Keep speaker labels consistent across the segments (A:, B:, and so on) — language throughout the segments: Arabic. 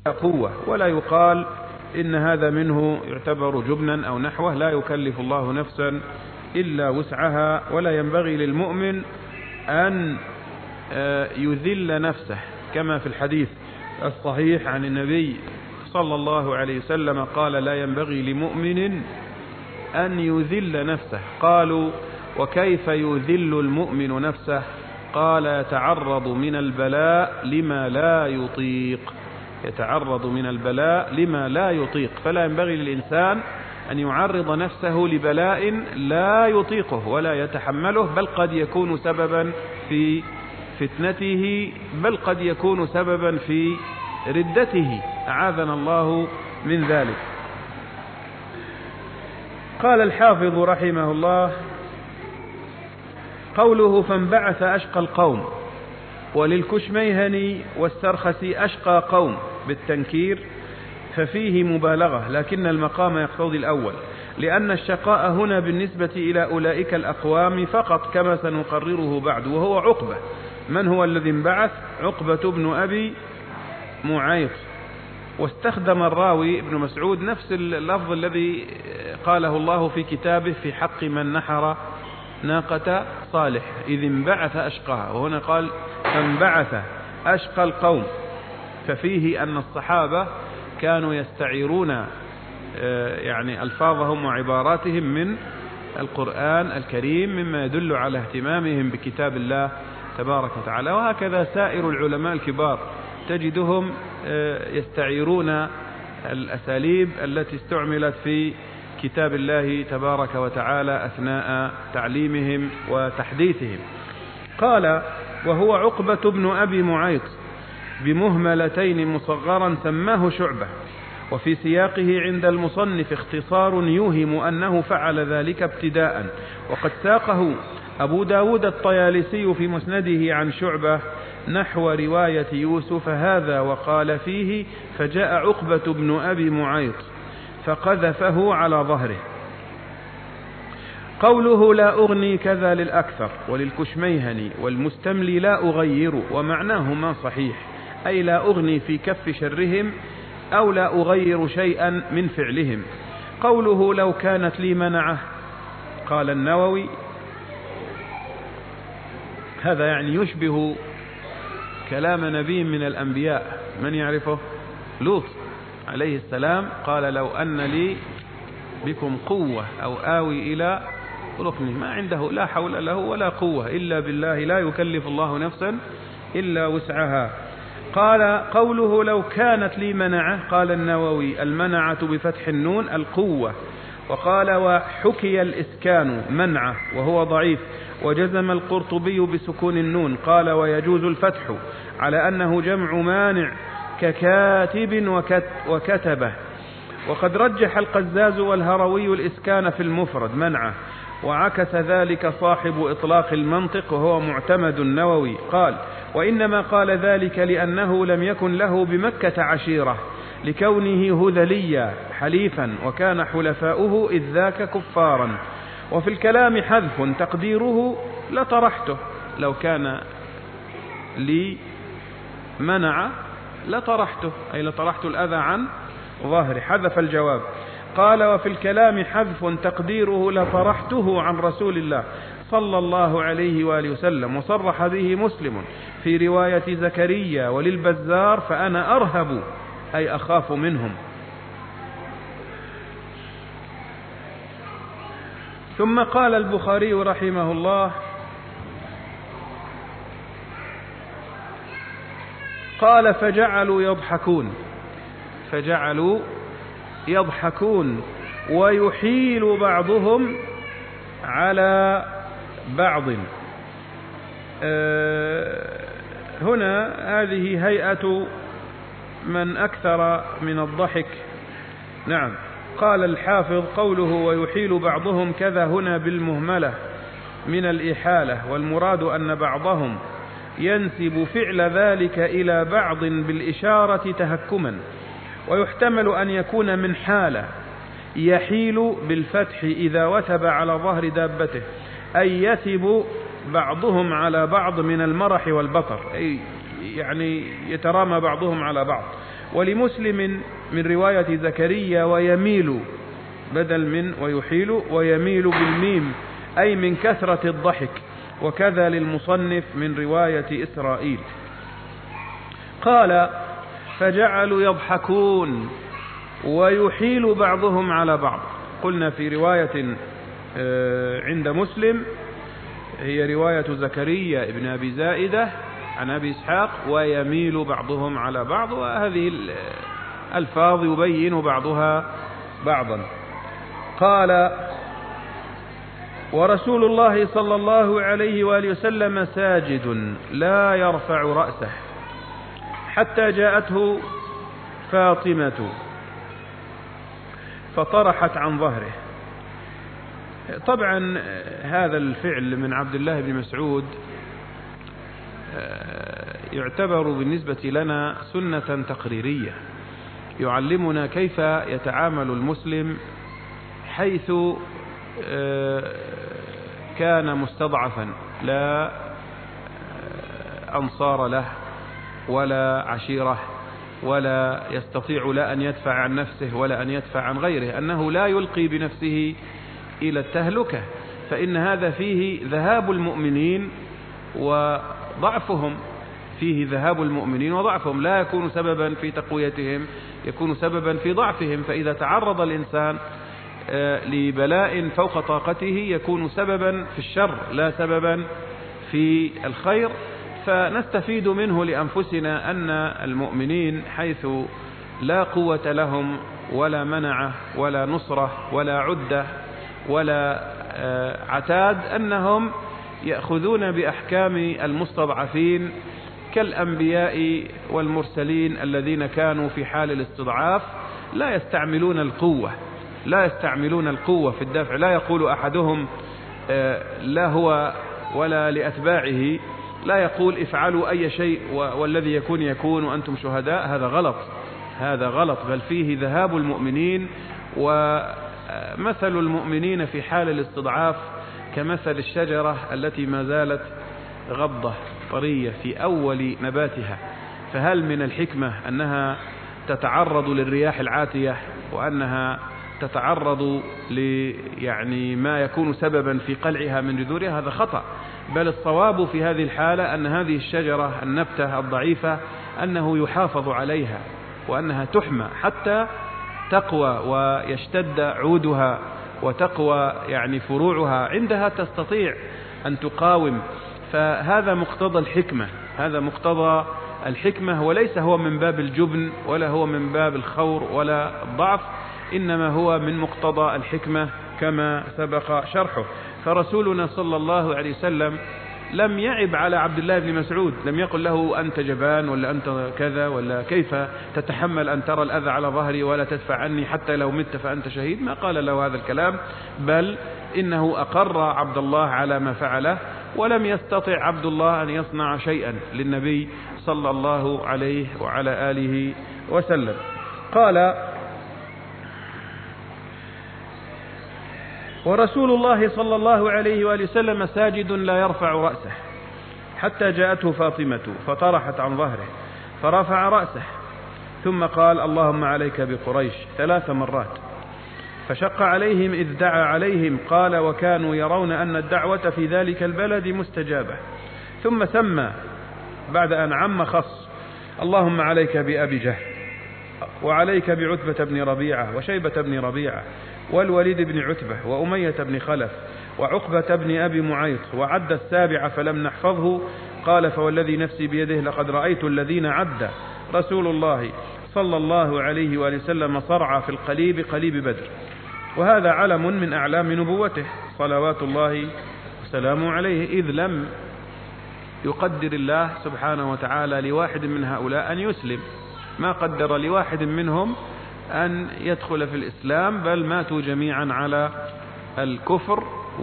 A: قوة، ولا يقال إن هذا منه يعتبر جبنا أو نحوه. لا يكلف الله نفسا إلا وسعها، ولا ينبغي للمؤمن أن يذل نفسه، كما في الحديث الصحيح عن النبي صلى الله عليه وسلم قال: لا ينبغي لمؤمن أن يذل نفسه. قالوا: وكيف يذل المؤمن نفسه؟ قال: يتعرض من البلاء لما لا يطيق. يتعرض من البلاء لما لا يطيق، فلا ينبغي للإنسان أن يعرض نفسه لبلاء لا يطيقه ولا يتحمله، بل قد يكون سببا في فتنته، بل قد يكون سببا في ردته، أعاذنا الله من ذلك. قال الحافظ رحمه الله: قوله فانبعث أشقى القوم، وللكشميهني والسرخسي أشقى قوم بالتنكير، ففيه مبالغة، لكن المقام يقتضي الأول، لأن الشقاء هنا بالنسبة إلى أولئك الأقوام فقط، كما سنقرره بعد، وهو عقبة. من هو الذي انبعث؟ عقبة بن أبي معيط. واستخدم الراوي ابن مسعود نفس اللفظ الذي قاله الله في كتابه في حق من نحر ناقة صالح: إذ انبعث أشقاها، وهنا قال فانبعث أشقى القوم، ففيه أن الصحابة كانوا يستعيرون يعني ألفاظهم وعباراتهم من القرآن الكريم، مما يدل على اهتمامهم بكتاب الله تبارك وتعالى. وهكذا سائر العلماء الكبار تجدهم يستعيرون الأساليب التي استعملت في كتاب الله تبارك وتعالى أثناء تعليمهم وتحديثهم. قال: وهو عقبة بن أبي معيط بمهملتين مصغرا سماه شعبة. وفي سياقه عند المصنف اختصار يوهم أنه فعل ذلك ابتداء، وقد ساقه أبو داود الطيالسي في مسنده عن شعبة نحو رواية يوسف هذا، وقال فيه: فجاء عقبة بن أبي معيط فقذفه على ظهره. قوله لا أغني كذا للأكثر وللكشميهني والمستملي لا أغير، ومعناهما صحيح، أي لا أغني في كف شرهم أو لا أغير شيئا من فعلهم. قوله لو كانت لي منعه، قال النووي هذا يعني يشبه كلام نبي من الأنبياء، من يعرفه؟ لوط عليه السلام قال: لو أن لي بكم قوة أو آوي إلى ركن. ما عنده لا حول له ولا قوة إلا بالله، لا يكلف الله نفسا إلا وسعها. قال: قوله لو كانت لي منعة، قال النووي المنعة بفتح النون القوة. وقال: وحكي الإسكان منعة وهو ضعيف، وجزم القرطبي بسكون النون. قال: ويجوز الفتح على أنه جمع مانع ككاتب وكتبه. وقد رجح القزاز والهروي الإسكان في المفرد منعه، وعكس ذلك صاحب إطلاق المنطق وهو معتمد النووي. قال: وإنما قال ذلك لأنه لم يكن له بمكة عشيرة، لكونه هذليا حليفا، وكان حلفاؤه إذ ذاك كفارا. وفي الكلام حذف تقديره لطرحته، لو كان لي منع لطرحته، أي لطرحت الأذى عن ظهري، حذف الجواب. قال: وفي الكلام حذف تقديره لطرحته عن رسول الله صلى الله عليه وآله وسلم، وصرح به مسلم في رواية زكريا وللبزار: فأنا أرهب أي أخاف منهم. ثم قال البخاري رحمه الله: قال: فجعلوا يضحكون ويحيل بعضهم على بعض. هنا هذه هيئة من أكثر من الضحك. نعم. قال الحافظ: قوله ويحيل بعضهم كذا هنا بالمهملة من الإحالة، والمراد أن بعضهم ينسب فعل ذلك إلى بعض بالإشارة تهكما، ويحتمل أن يكون من حالة يحيل بالفتح إذا وثب على ظهر دابته، أي يثب بعضهم على بعض من المرح والبطر، أي يعني يترامى بعضهم على بعض. ولمسلم من رواية زكريا ويميل بدل من ويحيل ويميل بالميم أي من كثرة الضحك. وكذا للمصنف من رواية إسرائيل. قال فجعلوا يضحكون ويحيل بعضهم على بعض. قلنا في رواية عند مسلم هي رواية زكريا ابن أبي زائدة عن أبي إسحاق ويميل بعضهم على بعض، وهذه الألفاظ يبين بعضها بعضا. قال ورسول الله صلى الله عليه وآله وسلم ساجد لا يرفع رأسه حتى جاءته فاطمة فطرحت عن ظهره. طبعا هذا الفعل من عبد الله بن مسعود يعتبر بالنسبة لنا سنة تقريرية يعلمنا كيف يتعامل المسلم حيث كان مستضعفا لا أنصار له ولا عشيرة ولا يستطيع لا أن يدفع عن نفسه ولا أن يدفع عن غيره، أنه لا يلقي بنفسه إلى التهلكة، فإن هذا فيه ذهاب المؤمنين وضعفهم، فيه ذهاب المؤمنين وضعفهم، لا يكون سببا في تقويتهم، يكون سببا في ضعفهم. فإذا تعرض الإنسان لبلاء فوق طاقته يكون سببا في الشر لا سببا في الخير. فنستفيد منه لأنفسنا أن المؤمنين حيث لا قوة لهم ولا منعة ولا نصرة ولا عدة ولا عتاد أنهم يأخذون بأحكام المستضعفين كالأنبياء والمرسلين الذين كانوا في حال الاستضعاف لا يستعملون القوة في الدفع. لا يقول أحدهم لا هو ولا لأتباعه لا يقول افعلوا أي شيء والذي يكون وأنتم شهداء. هذا غلط، بل فيه ذهاب المؤمنين. ومثل المؤمنين في حال الاستضعاف كمثل الشجرة التي ما زالت غضة طرية في أول نباتها، فهل من الحكمة أنها تتعرض للرياح العاتية وأنها تتعرض يعني ما يكون سببا في قلعها من جذورها؟ هذا خطأ. بل الصواب في هذه الحالة أن هذه الشجرة النبتة الضعيفة أنه يحافظ عليها وأنها تحمى حتى تقوى ويشتد عودها وتقوى يعني فروعها، عندها تستطيع أن تقاوم. فهذا مقتضى الحكمة، وليس هو من باب الجبن ولا هو من باب الخور ولا الضعف، إنما هو من مقتضى الحكمة كما سبق شرحه. فرسولنا صلى الله عليه وسلم لم يعب على عبد الله بن مسعود، لم يقل له أنت جبان ولا أنت كذا ولا كيف تتحمل أن ترى الأذى على ظهري ولا تدفع عني حتى لو مت فأنت شهيد، ما قال له هذا الكلام، بل إنه أقر عبد الله على ما فعله، ولم يستطع عبد الله أن يصنع شيئا للنبي صلى الله عليه وعلى آله وسلم. قال ورسول الله صلى الله عليه وآله وسلم ساجد لا يرفع رأسه حتى جاءته فاطمة فطرحت عن ظهره فرفع رأسه ثم قال اللهم عليك بقريش 3 مرات، فشق عليهم إذ دعا عليهم. قال وكانوا يرون أن الدعوة في ذلك البلد مستجابة. ثم سمى بعد أن عم خص اللهم عليك بأبي جهل وعليك بعتبة بن ربيعة وشيبة بن ربيعة والوليد بن عتبة وأمية بن خلف وعقبة بن أبي معيط، وعد 7 فلم نحفظه. قال فوالذي نفسي بيده لقد رأيت الذين عد رسول الله صلى الله عليه وآله وسلم صرع في قليب بدر. وهذا علم من أعلام نبوته صلوات الله وسلامه عليه، إذ لم يقدر الله سبحانه وتعالى لواحد من هؤلاء أن يسلم، ما قدر لواحد منهم أن يدخل في الإسلام، بل ماتوا جميعا على الكفر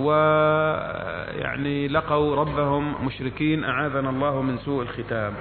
A: ويعني لقوا ربهم مشركين، أعاذنا الله من سوء الختام.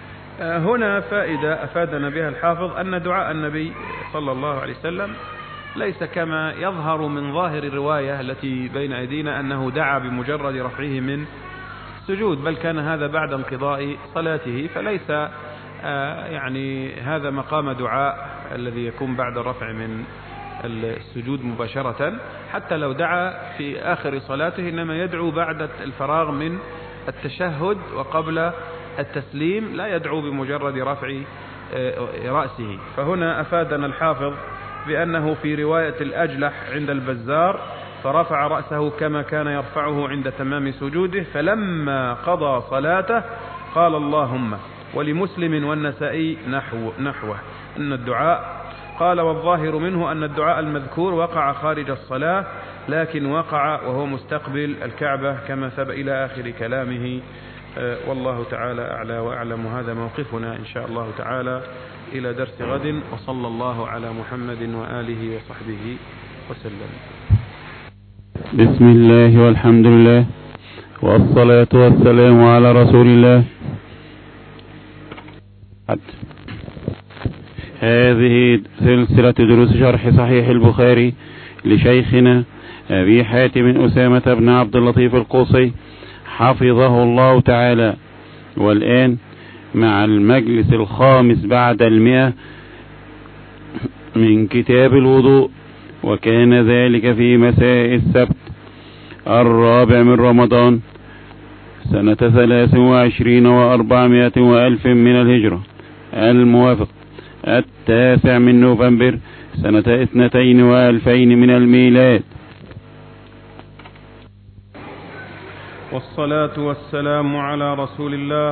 A: هنا فائدة أفادنا بها الحافظ، أن دعاء النبي صلى الله عليه وسلم ليس كما يظهر من ظاهر الرواية التي بين أيدينا أنه دعا بمجرد رفعه من السجود، بل كان هذا بعد انقضاء صلاته، فليس يعني هذا مقام دعاء الذي يكون بعد الرفع من السجود مباشرة. حتى لو دعا في آخر صلاته إنما يدعو بعد الفراغ من التشهد وقبل التسليم، لا يدعو بمجرد رفع رأسه. فهنا أفادنا الحافظ بأنه في رواية الأجلح عند البزار فرفع رأسه كما كان يرفعه عند تمام سجوده، فلما قضى صلاته قال اللهم. ولمسلم والنسائي نحوه أن الدعاء قال والظاهر منه أن الدعاء المذكور وقع خارج الصلاة، لكن وقع وهو مستقبل الكعبة كما ثبت إلى آخر كلامه. والله تعالى أعلى وأعلم. هذا موقفنا إن شاء الله تعالى إلى درس غد، وصلى الله على محمد وآله وصحبه وسلم.
B: بسم الله والحمد لله والصلاة والسلام على رسول الله. هذه سلسلة دروس شرح صحيح البخاري لشيخنا أبي حاتم أسامة بن عبد اللطيف القوصي حفظه الله تعالى، والآن مع المجلس الخامس بعد 100 من كتاب الوضوء، وكان ذلك في مساء السبت 4 من رمضان سنة 23 و400 وألف من الهجرة، الموافق 9 من نوفمبر سنة 22 و2000 من الميلاد.
A: والصلاة والسلام على رسول الله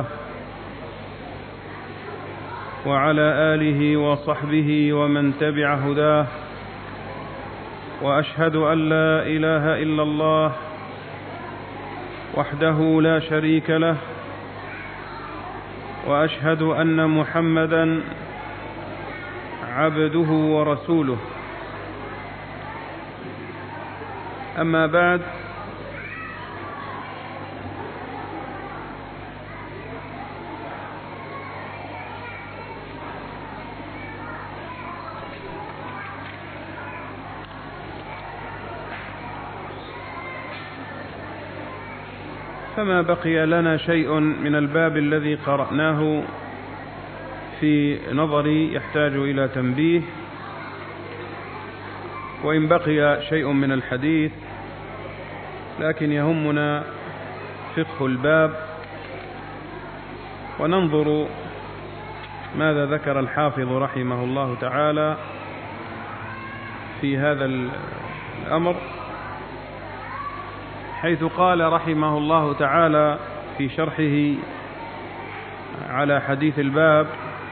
A: وعلى آله وصحبه ومن تبع هداه، وأشهد أن لا إله إلا الله وحده لا شريك له، وأشهد أن محمدا عبده ورسوله. أما بعد، فما بقي لنا شيء من الباب الذي قرأناه في نظري يحتاج إلى تنبيه، وإن بقي شيء من الحديث لكن يهمنا فقه الباب، وننظر ماذا ذكر الحافظ رحمه الله تعالى في هذا الأمر، حيث قال رحمه الله تعالى في شرحه على حديث الباب: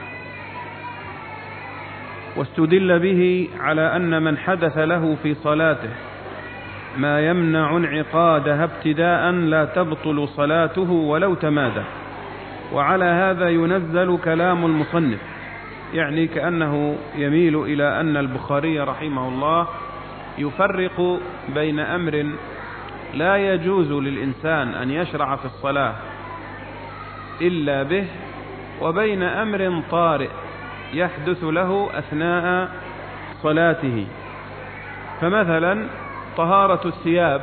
A: واستدل به على أن من حدث له في صلاته ما يمنع انعقادها ابتداء لا تبطل صلاته ولو تمادى. وعلى هذا ينزل كلام المصنف، يعني كأنه يميل إلى أن البخاري رحمه الله يفرق بين أمر لا يجوز للإنسان أن يشرع في الصلاة إلا به، وبين أمر طارئ يحدث له أثناء صلاته. فمثلا طهارة الثياب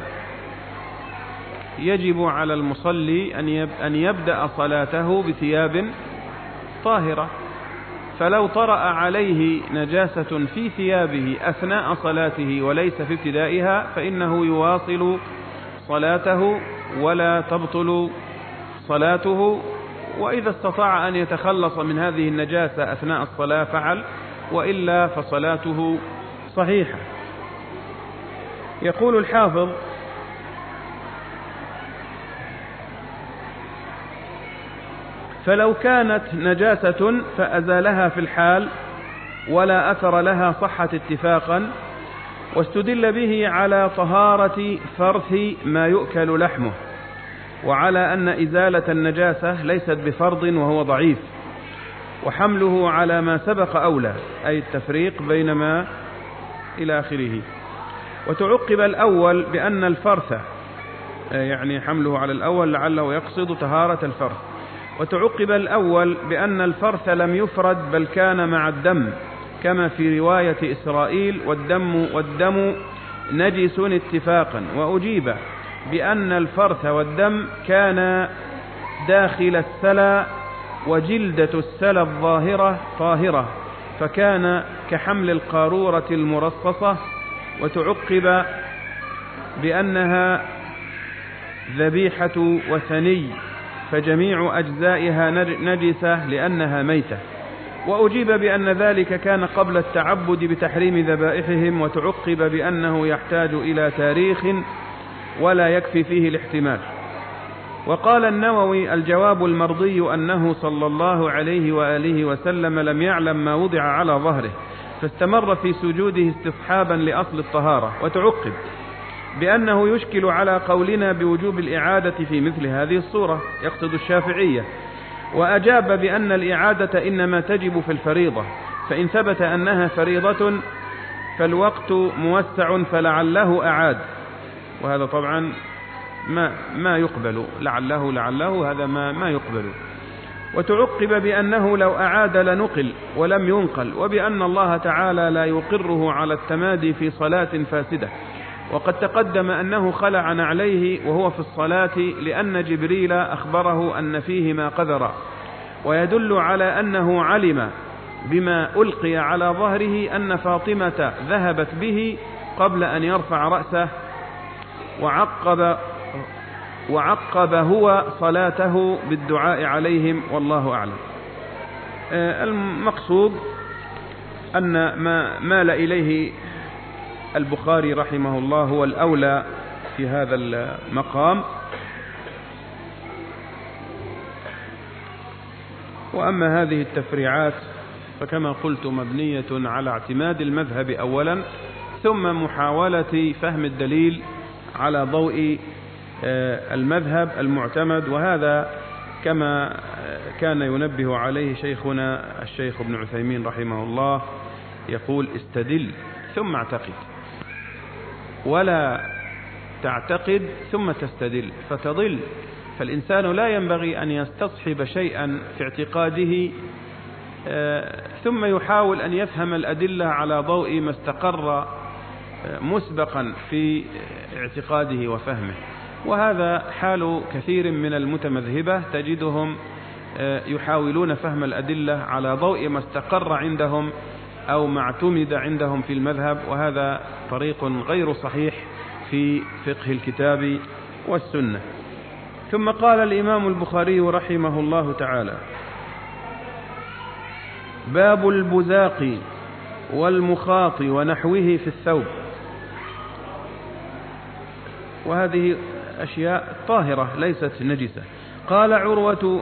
A: يجب على المصلي أن يبدأ صلاته بثياب طاهرة، فلو طرأ عليه نجاسة في ثيابه أثناء صلاته وليس في ابتدائها فإنه يواصل صلاته ولا تبطل صلاته، وإذا استطاع أن يتخلص من هذه النجاسة أثناء الصلاة فعل، وإلا فصلاته صحيحة. يقول الحافظ: فلو كانت نجاسة فأزالها في الحال ولا أثر لها صحت اتفاقا. واستدل به على طهارة فرث ما يؤكل لحمه، وعلى أن إزالة النجاسة ليست بفرض وهو ضعيف، وحمله على ما سبق أولى، أي التفريق بين ما إلى آخره. وتعقب الأول بأن الفرث، يعني حمله على الأول لعله يقصد طهارة الفرث. وتعقب الأول بأن الفرث لم يفرد بل كان مع الدم، كما في رواية إسرائيل والدم نجس اتفاقا. وأجيب بأن الفرث والدم كان داخل السلى، وجلدة السلى الظاهرة طاهرة، فكان كحمل القارورة المرصصة. وتعقب بأنها ذبيحة وثني، فجميع أجزائها نجسة لأنها ميتة. وأجيب بأن ذلك كان قبل التعبد بتحريم ذبائحهم. وتعقب بأنه يحتاج إلى تاريخ ولا يكفي فيه الاحتمال. وقال النووي: الجواب المرضي أنه صلى الله عليه وآله وسلم لم يعلم ما وضع على ظهره، فاستمر في سجوده استصحابا لأصل الطهارة. وتعقب بأنه يشكل على قولنا بوجوب الإعادة في مثل هذه الصورة، يقصد الشافعية. وأجاب بأن الإعادة إنما تجب في الفريضة، فإن ثبت أنها فريضة فالوقت موسع فلعله أعاد، وهذا طبعا ما يقبل، لعله هذا ما يقبل. وتعقب بأنه لو أعاد لنقل ولم ينقل، وبأن الله تعالى لا يقره على التمادي في صلاة فاسدة. وقد تقدم أنه خلع نعليه وهو في الصلاة لأن جبريل أخبره أن فيه ما قذر، ويدل على أنه علم بما ألقي على ظهره أن فاطمة ذهبت به قبل أن يرفع رأسه، وعقب هو صلاته بالدعاء عليهم، والله أعلم. المقصود أن ما مال إليه البخاري رحمه الله هو الأولى في هذا المقام. وأما هذه التفريعات فكما قلت مبنية على اعتماد المذهب أولا، ثم محاولة فهم الدليل على ضوء المذهب المعتمد. وهذا كما كان ينبه عليه شيخنا الشيخ ابن عثيمين رحمه الله، يقول: استدل ثم اعتقد، ولا تعتقد ثم تستدل فتضل. فالإنسان لا ينبغي أن يستصحب شيئا في اعتقاده ثم يحاول أن يفهم الأدلة على ضوء ما استقر مسبقا في اعتقاده وفهمه. وهذا حال كثير من المتمذهبة، تجدهم يحاولون فهم الأدلة على ضوء ما استقر عندهم أو ما اعتمد عندهم في المذهب، وهذا طريق غير صحيح في فقه الكتاب والسنة. ثم قال الإمام البخاري رحمه الله تعالى: باب البزاق والمخاط ونحوه في الثوب. وهذه أشياء طاهرة ليست نجسة. قال عروة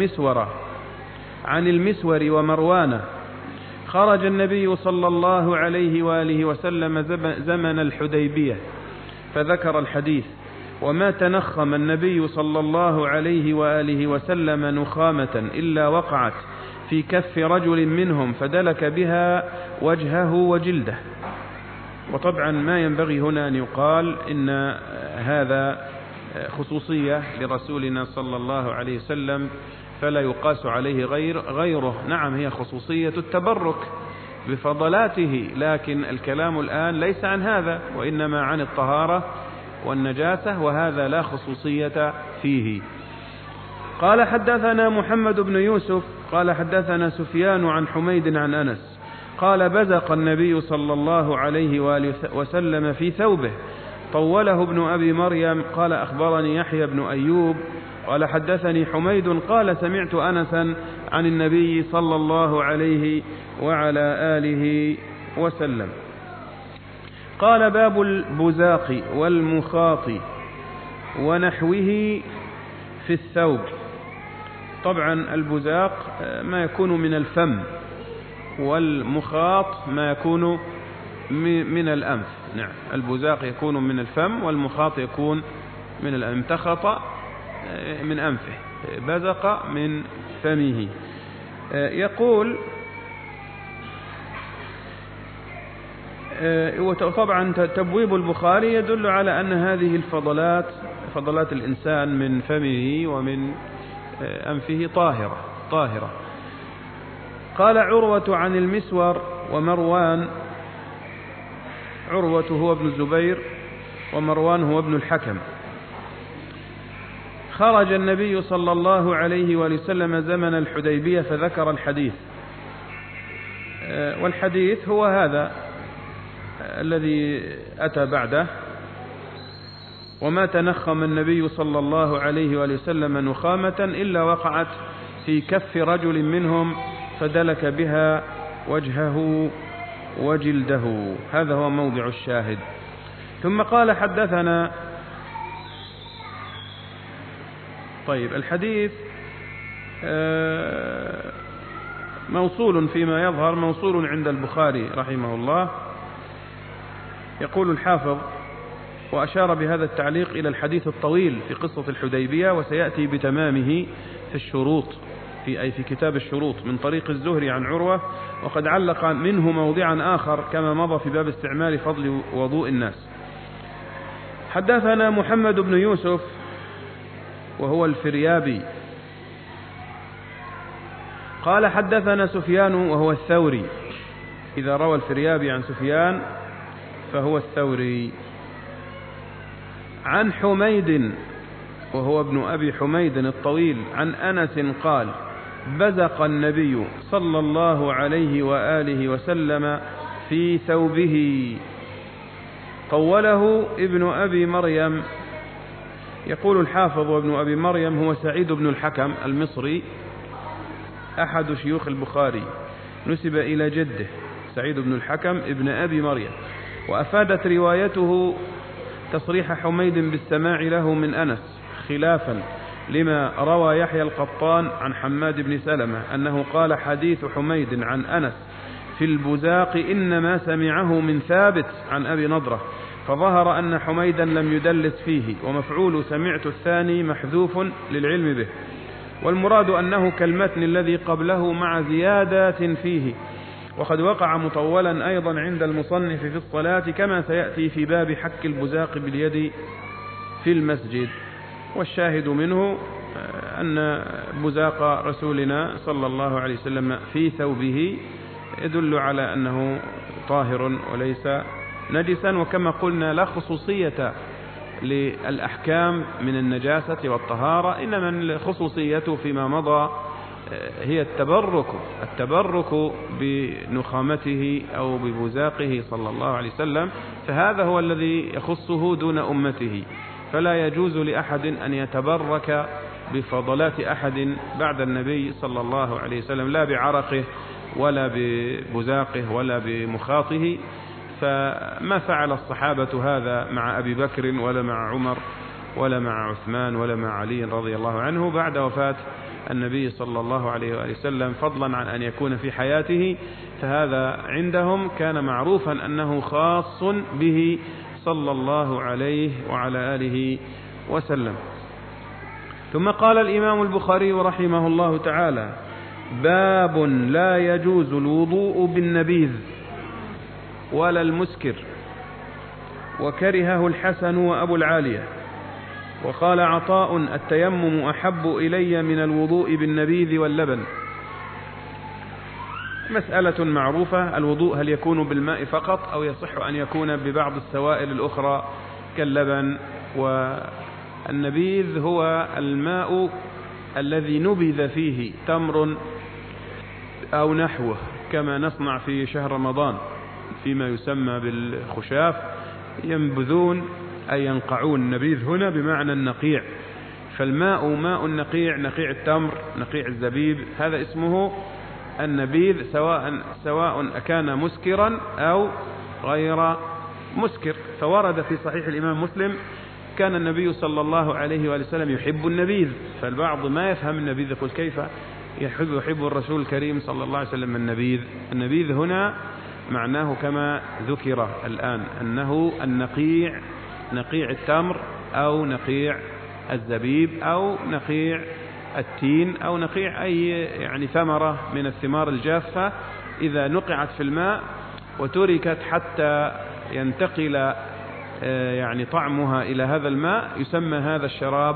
A: عن المسور ومروان: خرج النبي صلى الله عليه وآله وسلم زمن الحديبية، فذكر الحديث: وما تنخم النبي صلى الله عليه وآله وسلم نخامة إلا وقعت في كف رجل منهم فدلك بها وجهه وجلده. وطبعا ما ينبغي هنا أن يقال إن هذا خصوصية لرسولنا صلى الله عليه وسلم فلا يقاس عليه غيره. نعم، هي خصوصية التبرك بفضلاته، لكن الكلام الآن ليس عن هذا، وإنما عن الطهارة والنجاسة، وهذا لا خصوصية فيه. قال: حدثنا محمد بن يوسف قال حدثنا سفيان عن حميد عن أنس قال: بزق النبي صلى الله عليه وآله وسلم في ثوبه، طوله ابن أبي مريم. قال: أخبرني يحيى بن أيوب قال حدثني حميد قال: سمعت أنسا عن النبي صلى الله عليه وعلى آله وسلم. قال: باب البزاق والمخاط ونحوه في الثوب. طبعا البزاق ما يكون من الفم، والمخاط ما يكون من الأنف. نعم، البزاق يكون من الفم، والمخاط يكون من الأنف. امتخط من أنفه، بزق من فمه. يقول: وطبعا تبويب البخاري يدل على أن هذه الفضلات، فضلات الإنسان من فمه ومن أنفه طاهرة. قال عروة عن المسور ومروان. عروة هو ابن الزبير ومروان هو ابن الحكم. خرج النبي صلى الله عليه وسلم زمن الحديبية فذكر الحديث، والحديث هو هذا الذي أتى بعده: وما تنخم النبي صلى الله عليه وسلم نخامة إلا وقعت في كف رجل منهم فدلك بها وجهه وجلده. هذا هو موضع الشاهد. ثم قال: حدثنا. طيب، الحديث موصول فيما يظهر، موصول عند البخاري رحمه الله. يقول الحافظ: وأشار بهذا التعليق إلى الحديث الطويل في قصة الحديبية، وسيأتي بتمامه في الشروط في كتاب الشروط من طريق الزهري عن عروة، وقد علق منه موضعا آخر كما مضى في باب استعمال فضل وضوء الناس. حدثنا محمد بن يوسف وهو الفريابي قال: حدثنا سفيان وهو الثوري. إذا روى الفريابي عن سفيان فهو الثوري. عن حميد وهو ابن أبي حميد الطويل عن أنس قال: بزق النبي صلى الله عليه وآله وسلم في ثوبه. قوله ابن أبي مريم. يقول الحافظ: وابن أبي مريم هو سعيد بن الحكم المصري أحد شيوخ البخاري، نسب إلى جده سعيد بن الحكم ابن أبي مريم. وأفادت روايته تصريح حميد بالسماع له من أنس، خلافا لما روى يحيى القطان عن حماد بن سلمة أنه قال: حديث حميد عن أنس في البزاق إنما سمعه من ثابت عن أبي نضرة، فظهر أن حميدا لم يدلس فيه، ومفعول سمعت الثاني محذوف للعلم به، والمراد أنه كالمتن الذي قبله مع زيادات فيه. وقد وقع مطولا أيضا عند المصنف في الصلاة كما سيأتي في باب حك البزاق باليد في المسجد. والشاهد منه أن بزاق رسولنا صلى الله عليه وسلم في ثوبه يدل على أنه طاهر وليس نجسا. وكما قلنا لا خصوصية للأحكام من النجاسة والطهارة، إنما الخصوصية فيما مضى هي التبرك بنخامته أو ببزاقه صلى الله عليه وسلم، فهذا هو الذي يخصه دون أمته. فلا يجوز لأحد أن يتبرك بفضلات أحد بعد النبي صلى الله عليه وسلم، لا بعرقه ولا ببزاقه ولا بمخاطه. فما فعل الصحابة هذا مع أبي بكر ولا مع عمر ولا مع عثمان ولا مع علي رضي الله عنه بعد وفاة النبي صلى الله عليه وآله وسلم، فضلا عن أن يكون في حياته، فهذا عندهم كان معروفا أنه خاص به صلى الله عليه وعلى آله وسلم. ثم قال الإمام البخاري رحمه الله تعالى: باب لا يجوز الوضوء بالنبيذ ولا المسكر، وكرهه الحسن وأبو العالية. وقال عطاء: التيمم أحب إلي من الوضوء بالنبيذ واللبن. مسألة معروفة: الوضوء هل يكون بالماء فقط أو يصح أن يكون ببعض السوائل الأخرى كاللبن؟ والنبيذ هو الماء الذي نبذ فيه تمر أو نحوه، كما نصنع في شهر رمضان فيما يسمى بالخشاف، ينبذون أي ينقعون. النبيذ هنا بمعنى النقيع، فالماء ماء النقيع، نقيع التمر، نقيع الزبيب، هذا اسمه النبيذ، سواء أكان مسكرا أو غير مسكر. فورد في صحيح الإمام مسلم: كان النبي صلى الله عليه وسلم يحب النبيذ. فالبعض ما يفهم النبيذ، يقول: كيف يحب الرسول الكريم صلى الله عليه وسلم النبيذ؟ النبيذ هنا معناه كما ذكر الآن أنه النقيع، نقيع التمر أو نقيع الزبيب أو نقيع التين أو نقيع أي يعني ثمرة من الثمار الجافة، إذا نقعت في الماء وتركت حتى ينتقل يعني طعمها إلى هذا الماء يسمى هذا الشراب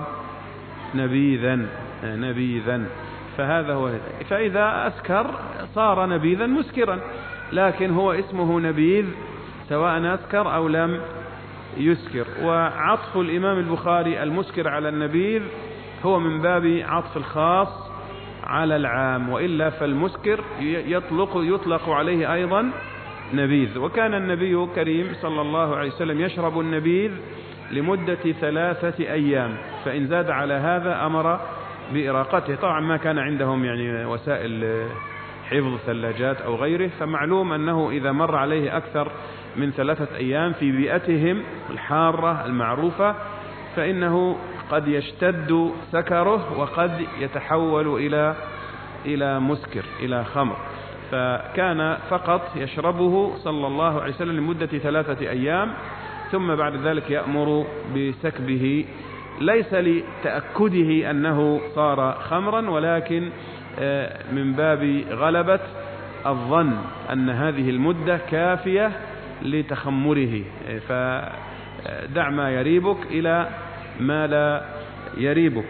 A: نبيذا. فهذا هو. فإذا أسكر صار نبيذا مسكرا، لكن هو اسمه نبيذ سواء أسكر أو لم يسكر. وعطف الإمام البخاري المسكر على النبيذ هو من باب عطف الخاص على العام، وإلا فالمسكر يطلق عليه أيضا نبيذ. وكان النبي كريم صلى الله عليه وسلم يشرب النبيذ لمدة 3 أيام، فإن زاد على هذا أمر بإراقته. طبعا ما كان عندهم يعني وسائل حفظ ثلاجات أو غيره، فمعلوم أنه إذا مر عليه أكثر من 3 أيام في بيئتهم الحارة المعروفة فإنه قد يشتد سكره وقد يتحول إلى مسكر، إلى خمر. فكان فقط يشربه صلى الله عليه وسلم لمدة 3 أيام، ثم بعد ذلك يأمر بسكبه، ليس لتأكده أنه صار خمرا، ولكن من باب غلبة الظن أن هذه المدة كافية لتخمره، فدع ما يريبك إلى ما لا يريبك.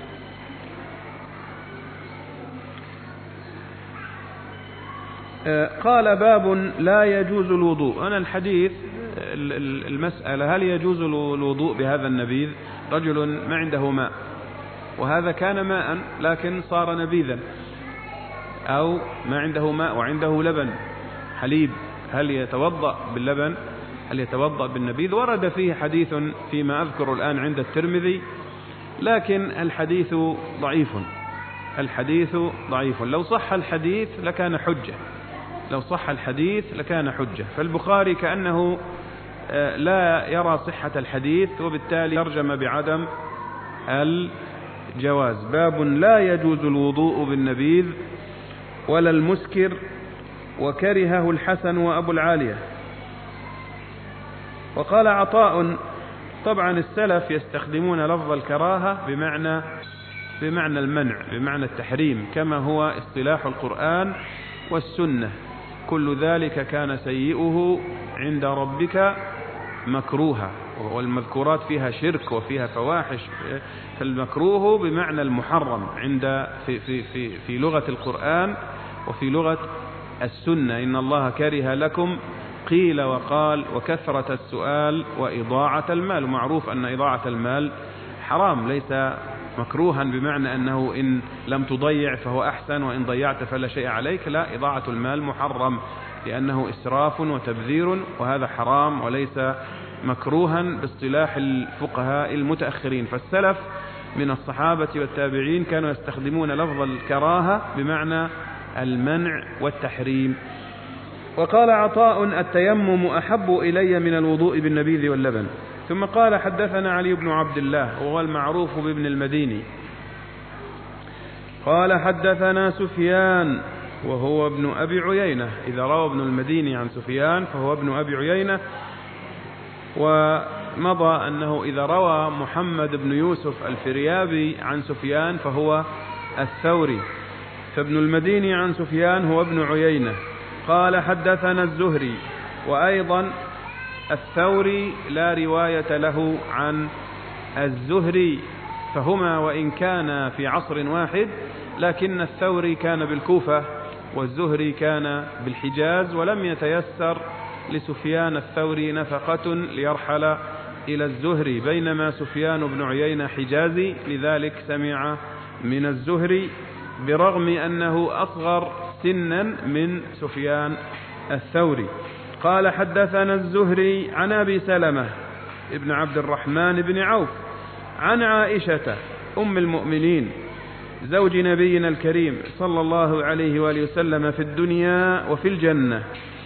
A: قال باب لا يجوز الوضوء. أنا الحديث المسألة هل يجوز الوضوء بهذا النبيذ؟ رجل ما عنده ماء، وهذا كان ماء لكن صار نبيذا، أو ما عنده ماء وعنده لبن حليب، هل يتوضأ باللبن؟ هل يتوضأ بالنبيذ؟ ورد فيه حديث فيما أذكر الآن عند الترمذي، لكن الحديث ضعيف. الحديث ضعيف، لو صح الحديث لكان حجة، لو صح الحديث لكان حجة. فالبخاري كأنه لا يرى صحة الحديث، وبالتالي ترجم بعدم الجواز. باب لا يجوز الوضوء بالنبيذ ولا المسكر، وكرهه الحسن وأبو العالية. وقال عطاء: طبعا السلف يستخدمون لفظ الكراهة بمعنى المنع، بمعنى التحريم، كما هو اصطلاح القرآن والسنة. كل ذلك كان سيئه عند ربك مكروها، والمذكورات فيها شرك وفيها فواحش، فالمكروه بمعنى المحرم عند في لغة القرآن وفي لغة السنة. إن الله كره لكم قيل وقال وكثرة السؤال وإضاعة المال. ومعروف أن إضاعة المال حرام، ليس مكروها بمعنى أنه إن لم تضيع فهو أحسن وإن ضيعت فلا شيء عليك، لا، إضاعة المال محرم لأنه إسراف وتبذير، وهذا حرام وليس مكروها باصطلاح الفقهاء المتأخرين. فالسلف من الصحابة والتابعين كانوا يستخدمون لفظ الكراهة بمعنى المنع والتحريم. وقال عطاء: التيمم أحب إلي من الوضوء بالنبيذ واللبن. ثم قال: حدثنا علي بن عبد الله وهو المعروف بابن المديني قال: حدثنا سفيان وهو ابن أبي عيينة. إذا روى ابن المديني عن سفيان فهو ابن أبي عيينة. ومضى أنه إذا روى محمد بن يوسف الفريابي عن سفيان فهو الثوري، فابن المديني عن سفيان هو ابن عيينة. قال: حدثنا الزهري، وأيضا الثوري لا رواية له عن الزهري، فهما وإن كان في عصر واحد، لكن الثوري كان بالكوفة والزهري كان بالحجاز، ولم يتيسر لسفيان الثوري نفقة ليرحل إلى الزهري، بينما سفيان بن عيينة حجازي، لذلك سمع من الزهري برغم أنه أصغر سنا من سفيان الثوري. قال: حدثنا الزهري عن أبي سلمة ابن عبد الرحمن بن عوف عن عائشة أم المؤمنين زوج نبينا الكريم صلى الله عليه وآله وسلم في الدنيا وفي الجنة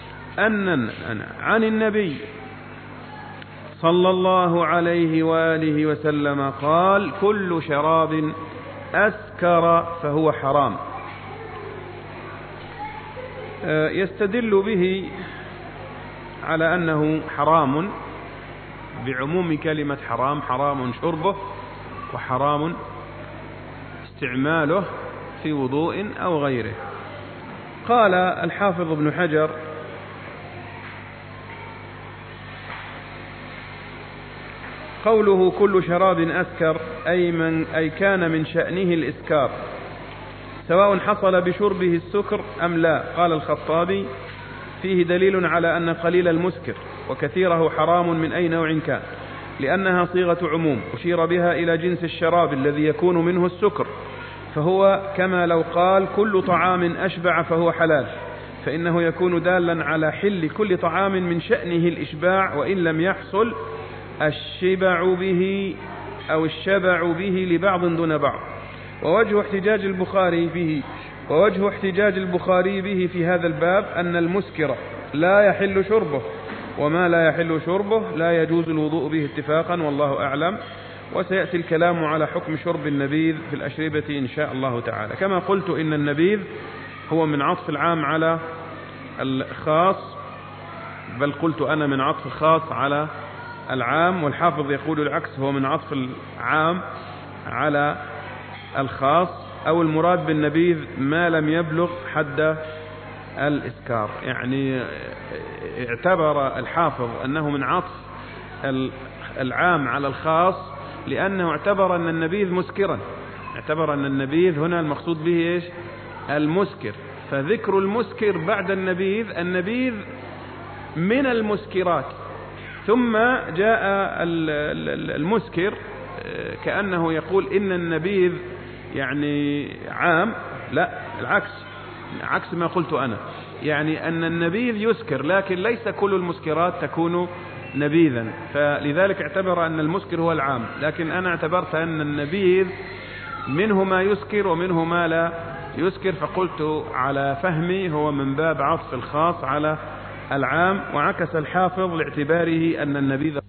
A: عن النبي صلى الله عليه وآله وسلم قال: كل شراب أسكر فهو حرام. يستدل به على أنه حرام بعموم كلمة حرام، حرام شربه وحرام استعماله في وضوء أو غيره. قال الحافظ ابن حجر: قوله كل شراب أسكر أي كان من شأنه الإسكار، سواء حصل بشربه السكر أم لا. قال الخطابي: فيه دليل على أن قليل المسكر وكثيره حرام من أي نوع كان، لأنها صيغة عموم أشير بها إلى جنس الشراب الذي يكون منه السكر، فهو كما لو قال كل طعام أشبع فهو حلال، فإنه يكون دالا على حل كل طعام من شأنه الإشباع، وإن لم يحصل الشبع به أو الشبع به لبعض دون بعض. ووجه احتجاج البخاري به في هذا الباب أن المسكر لا يحل شربه، وما لا يحل شربه لا يجوز الوضوء به اتفاقا، والله أعلم. وسيأتي الكلام على حكم شرب النبيذ في الأشربة إن شاء الله تعالى. كما قلت إن النبيذ هو من عطف العام على الخاص، بل قلت أنا من عطف الخاص على العام، والحافظ يقول العكس، هو من عطف العام على الخاص، أو المراد بالنبيذ ما لم يبلغ حد الإسكار. يعني اعتبر الحافظ أنه من عطف العام على الخاص لأنه اعتبر أن النبيذ مسكرا، اعتبر أن النبيذ هنا المقصود به إيش؟ المسكر، فذكر المسكر بعد النبيذ من المسكرات، ثم جاء المسكر كأنه يقول إن النبيذ يعني عام. لا، العكس، عكس ما قلت أنا، يعني أن النبيذ يسكر لكن ليس كل المسكرات تكون نبيذا، فلذلك اعتبر أن المسكر هو العام، لكن أنا اعتبرت أن النبيذ منه ما يسكر ومنه ما لا يسكر، فقلت على فهمي هو من باب عطف الخاص على العام، وعكس الحافظ لاعتباره أن النبيذ